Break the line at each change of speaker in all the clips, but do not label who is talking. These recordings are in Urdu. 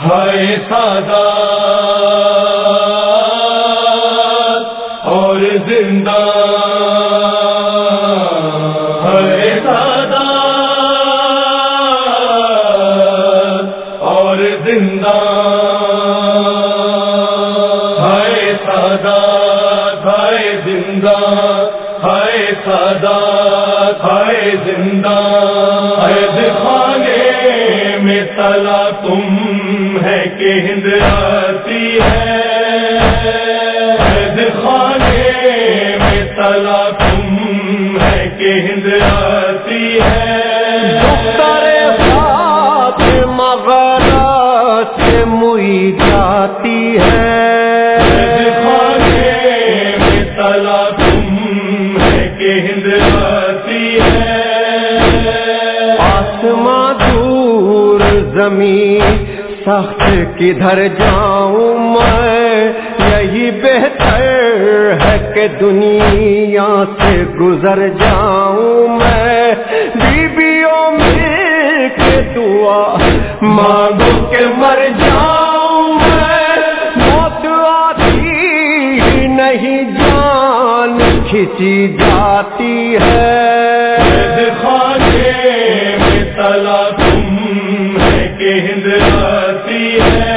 ہائے سادات اور زندہ، ہائے سادات اور زندہ، ہائے سادات ہائے زندہ، ہائے سادات ہائے زندہ، عید خانے میں تلا تم ہے کہ ہند آتی ہے، عید خانے میں تلا تم ہے کہ ہند آتی ہے،
دختر فاطمہ غارت سے موئی جاتی ہے،
عید خانے میں تلا تم ہے کہ ہند آتی ہے،
آسماں دور زمین سخت کدھر جاؤں میں، یہی بہتر ہے کہ دنیا سے گزر جاؤں میں، بیویوں مل کے دعا مانگو کہ مر جاؤں میں، موت آتی ہی نہیں جان کھینچی جاتی ہے،
عید خانے میں تلا تم ہے کہ ہند آتی ہے،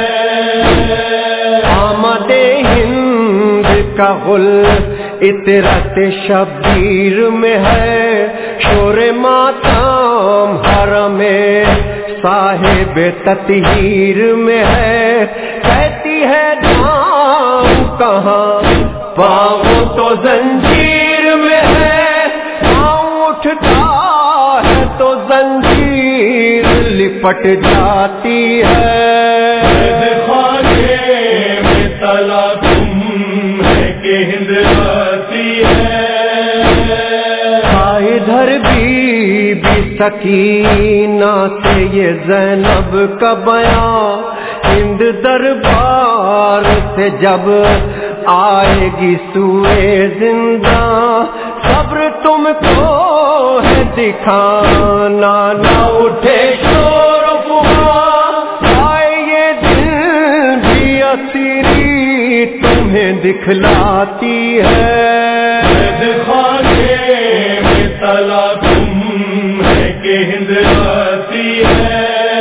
آمد ہند کا غل عطرت شبیر میں ہے، شور ماتم حرم صاحب تطہیر میں ہے، کہتی ہے جاؤں کہاں پاؤں تو زنجیر میں ہے، پاؤں اٹھتا ہے تو زنجیر لپٹ جاتی ہے،
عید خانے میں تلا تم ہے کہ ہند آتی ہے،
ادھر بی سکینہ سے یہ زینب کا بیان، ہند دربار سے جب آئے گی سوئے زندہ، صبر تم کو ہے دکھانا نہ اٹھے شور غبار، آئے یہ دل بھی اسیری تمہیں دکھلاتی ہے،
عید خانے میں تلا تم ہے کہ ہند آتی ہے،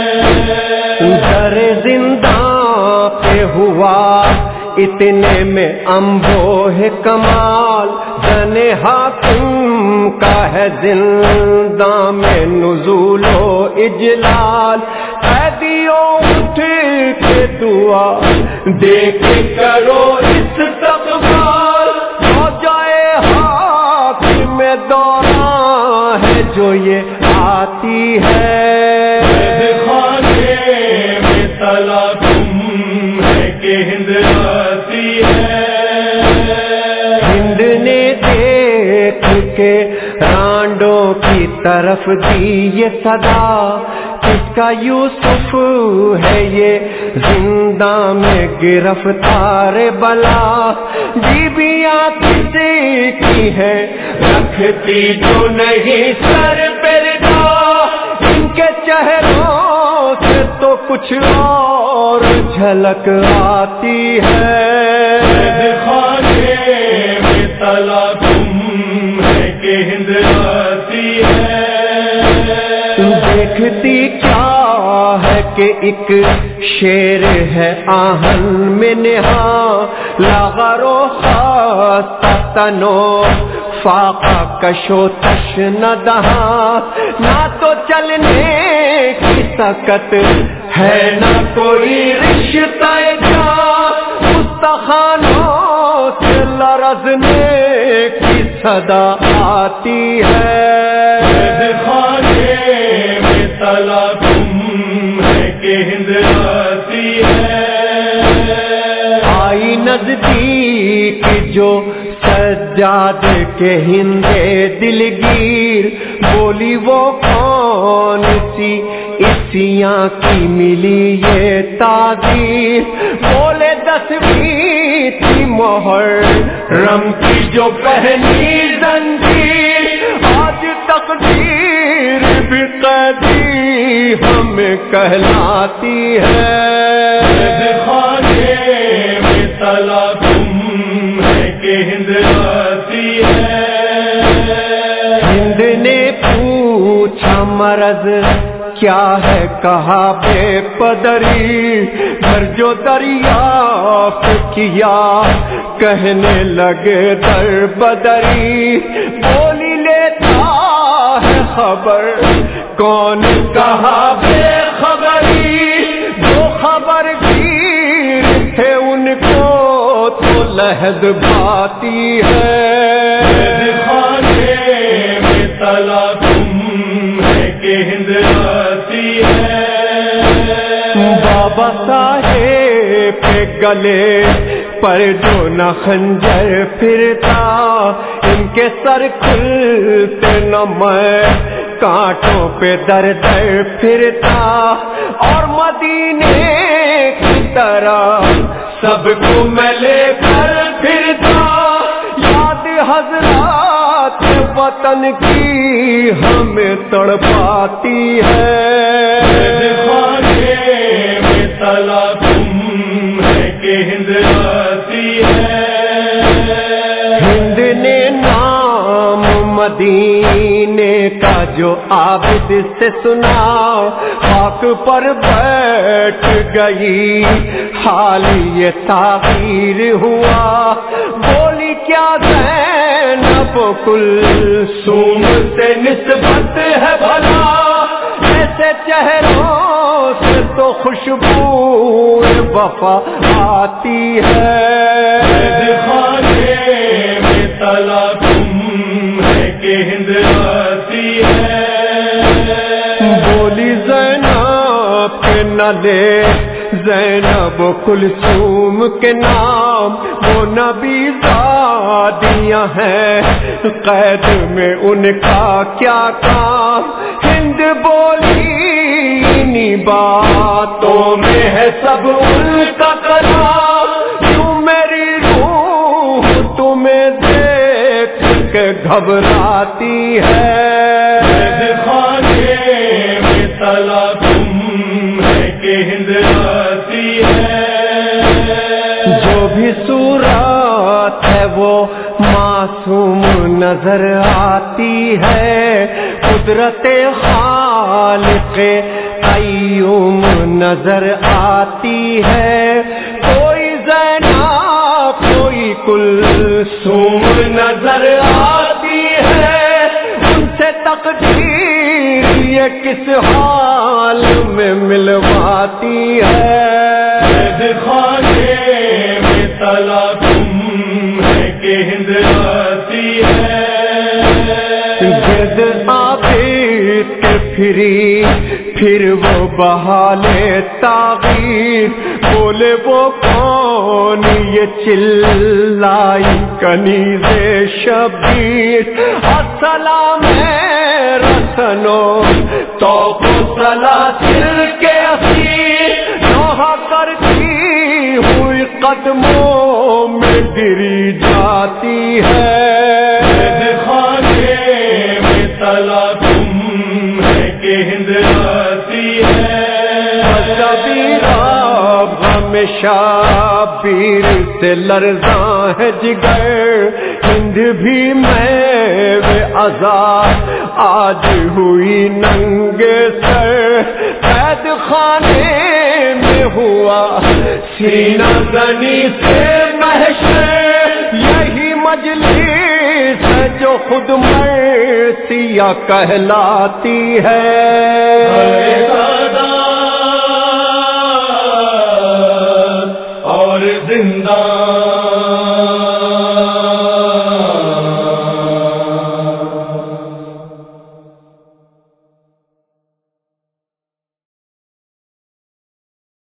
در زندہ پہ ہوا اتنے میں انبوہ کمال، جن حاکم کا ہے زندہ میں نزول و اجلال، قیدیوں اٹھ کے دعا دیکھ کرو استقبال، ہو جائے ہاتھ میں دوران ہے جو یہ آتی ہے،
عید خانے میں تلا تم ہے کہ ہند آتی ہے،
ہند نے دیکھ کے رانڈوں کی طرف دی یہ صدا، کس کا یوسف ہے یہ زندہ میں گرفتار بلا، بیویاں کسی کی ہے رکھتی جو نہیں سر پہ ردا، ان کے چہروں سے تو کچھ اور جھلک آتی ہے،
عید خانے میں تلا تم ہے کہ ہند آتی ہے،
دیکھتی کیا ہے کہ ایک شیر ہے آہن میں نہاں، لاغر و خاص تنو فاقہ کشو تشن دہاں، نہ تو چلنے کی طاقت ہے نہ کوئی رشتہ جاں، استخوانوں سے لرزنے کی صدا آتی ہے،
عید خانے میں تلا تم ہے کہ ہند آتی ہے،
آئی نزدیک جو سجاد کے ہندے دلگیر، بولی وہ کون سی اسیاں کی ملی یہ تعبیر، بولے 10ویں تھی محرم کی جو پہلی زنجیر، آج تقدیر بھی قیدی ہمیں کہلاتی ہے، غرض کیا ہے کہا بے پدری، گھر جو دریافت کیا کہنے لگے در بدری، بولی لیتا ہے خبر کون کہا بے خبری، جو خبر گیر تھے ان کو تو لحد بھاتی ہے،
خانے میں تلا تم ہے کہ ہند آتی ہے،
بابا صاحب کے گلے پر جو نہ خنجر پھرتا، ان کے سر کھلتے نہ میں کانٹوں پہ در در پھرتا، اور مدینے کی طرح سب کو میں لے کر پھرتا، یاد حضرات وطن کی ہمیں تڑپاتی ہے،
خانے میں تلا تم ہے کہ ہند آتی ہے،
ہند نے نام مدینے کا جو عابد سے سنا، خاک پر بیٹھ گئی حال یہ تاخیر ہوا، بولی کیا زینب کلثوم سے نسبت ہے بھلا، ایسے چہروں سے تو خوشبو وفا آتی ہے،
خانے میں تلا تم ہے کہ ہند آتی ہے،
بولی زینب کے نہ لے زینب کلثوم کے نام، وہ نبی زادیاں ہیں قید میں ان کا کیا کام، ہند بولی انہی باتوں میں ہے سب ان کا کلام، کیوں میری روح تمہیں دیکھ کے گھبراتی ہے،
خانے میں تلا تم ہے کہ ہند آتی ہے،
جو بھی صورت ہے وہ معصوم نظر آتی ہے، قدرت خالق قیوم نظر آتی ہے، کوئی زینب کوئی کلثوم نظر آتی ہے، ان سے تقدیر یہ کس حال میں ملواتی ہے،
خانے میں تلا تم ہے کہ ہند آتی ہے،
گرد عابد کے پھری پھر وہ بحالے تاغیر، بولے وہ کون یہ چلائی کنیز شبیر، السلام رسنو تو سلاسل کے اسیر، نوحہ کرتی ہوئی قدموں میں گری جاتی ہے،
خانے میں تلا تم ہے کہ ہند آتی ہے،
ہمیشہ پیر سے لرزاں ہے جگر، ہند بھی میں آزاد آج ہوئی ننگے سر، قید خانے میں ہوا سینہ زنی سے محشر، یہی مجلس ہے جو خود مرثیہ کہلاتی ہے،
اور زندہ